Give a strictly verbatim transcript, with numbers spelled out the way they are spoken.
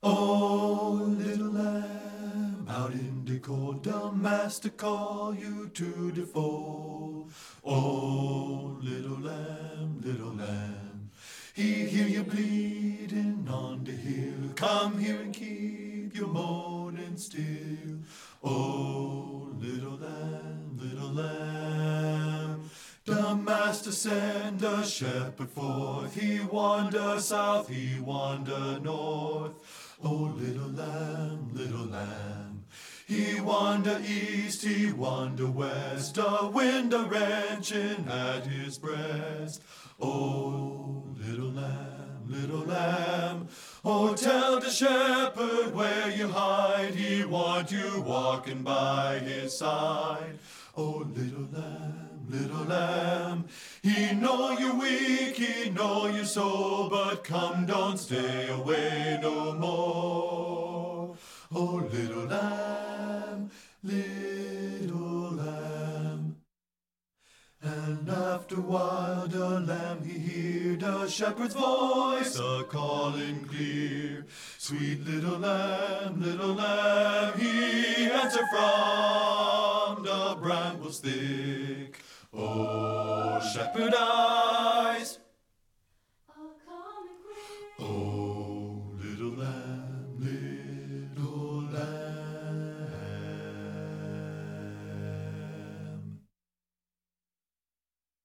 Oh, little lamb, out in the cold, the master call you to the fold. Oh, little lamb, little lamb, he hear you bleeding on the hill. Come here and keep your moaning still. Oh, little lamb, little lamb, the master sent the shepherd forth. He wander south, he wander north. Oh, little lamb, little lamb, he wander east, he wander west, the wind a wrenching at his breast. Oh, little lamb, little lamb, oh, tell the shepherd where you hide, he want you walking by his side. Oh, little lamb, little lamb, he know you're weak, he know you're so, but come, don't stay away no more. Oh, little lamb, little lamb. And after a while the lamb he heard the shepherd's voice a calling clear. Sweet little lamb, little lamb, he answered from the brambles thick. Oh, shepherd, I